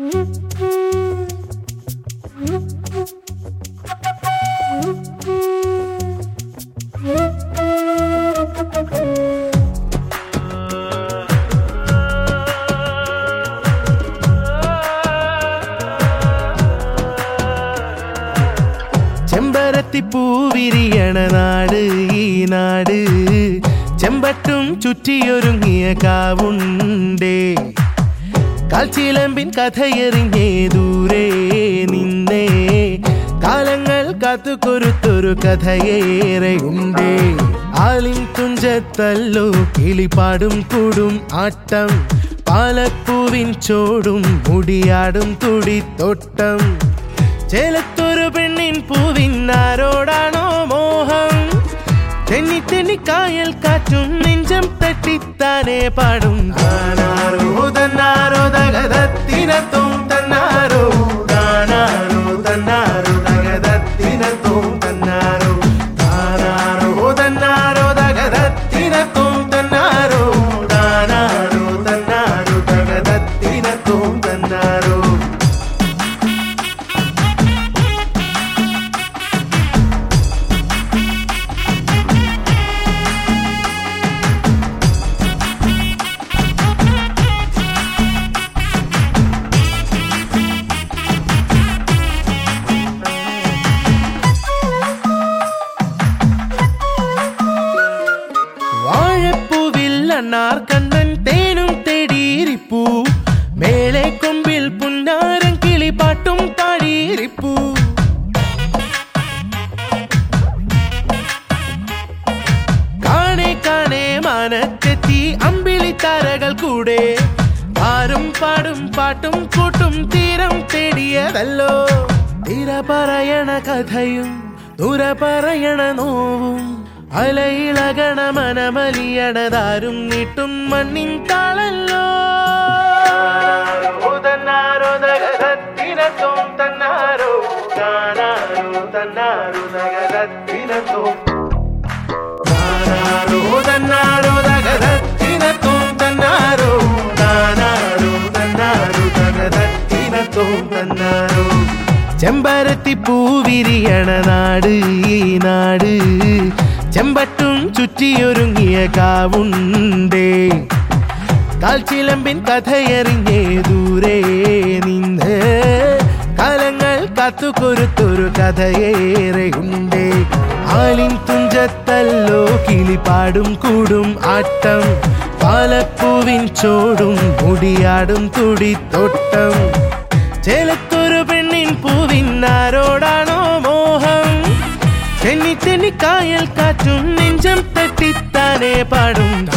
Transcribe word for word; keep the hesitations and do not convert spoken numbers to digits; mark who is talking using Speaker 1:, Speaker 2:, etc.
Speaker 1: ചെമ്പരത്തി പൂവിരിയണ നാട് ഈ നാട് ചെമ്പട്ടും ചുറ്റിയൊരുങ്ങിയ കാവുണ്ടേ കാൽച്ചിലമ്പിൻ കഥയെറിഞ്ഞേ ദൂരെ നിന്നേ കാലങ്ങൾ കാത്തുകൊരുത്തൊരു കഥയേറെയുണ്ടേ ആലിൻ തുഞ്ചത്തല്ലോ കിളിപാടും കൂടും ആട്ടം പാലപ്പൂവിൻ ചോടും മുടിയാടും തുടിത്തോട്ടം ചേലത്തൊരു പെണ്ണിൻ പൂവിനാരോടാണോ മോഹം തെന്നി തെന്നി കായൽ കാറ്റും നെഞ്ചം തട്ടിത്താനേ പാടും താനാരോ തന്നാരോ തകതത്തിനത്തും തന്നാരോ താനാരോ തന്നാരോ തകതത്തിനത്തും തന്നാരോ താനാരോ തന്നാരോ തകതത്തിനത്തും തന്നാരോ താനാരോ തന്നാരോ തകതത്തിനത്തും തന്നാരോ കണ്ണൻ തേനും തേടിയിരിപ്പൂ മേലെ കൊമ്പിൽ പുന്നാരം കിളിപാട്ടും പാടിയിരിപ്പൂ കാണേ കാണേ മാനത്തെത്തി അമ്പിളി താരകൾ കൂടെ ആരും പാടും പാട്ടും കൂട്ടും തീരം തേടിയതല്ലോ തീര പറയണ കഥയും ദൂര പറയണ നോവും അലയിളകണ മനമലിയണതാരും നീട്ടും മണ്ണിൻ താളല്ലോ തന്നാരോ തകതത്തിനത്തും തന്നാരോ താനാരോ തന്നാരോ തകതത്തിനത്തും താനാരോ തന്നാരോ തകതത്തിനത്തും തന്നാരോ താനാരോ തന്നാരോ തകതത്തിനത്തും തന്നാരോ ചെമ്പരത്തി പൂവിരിയണ നാട് ഈ നാട് ചെമ്പട്ടും ചുറ്റിയൊരുങ്ങിയ കാവുണ്ടേ കാൽച്ചിലമ്പിൻ കഥയെറിഞ്ഞേ ദൂരെ നിന്ന് കാലങ്ങൾ കാത്തുകൊരുത്തൊരു കഥയേറെയുണ്ടേ ആലിൻ തുഞ്ചത്തല്ലോ കിളിപാടും കൂടും ആട്ടം പാലപ്പൂവിൻ ചോടും മുടിയാടും തുടിത്തോട്ടം ചേലത്തൊരു പെണ്ണിൻ പൂവിനാരോടാണോ മോഹം തെന്നി തെന്നി കായൽ കാറ്റും നെഞ്ചം തട്ടിത്താനേ പാടും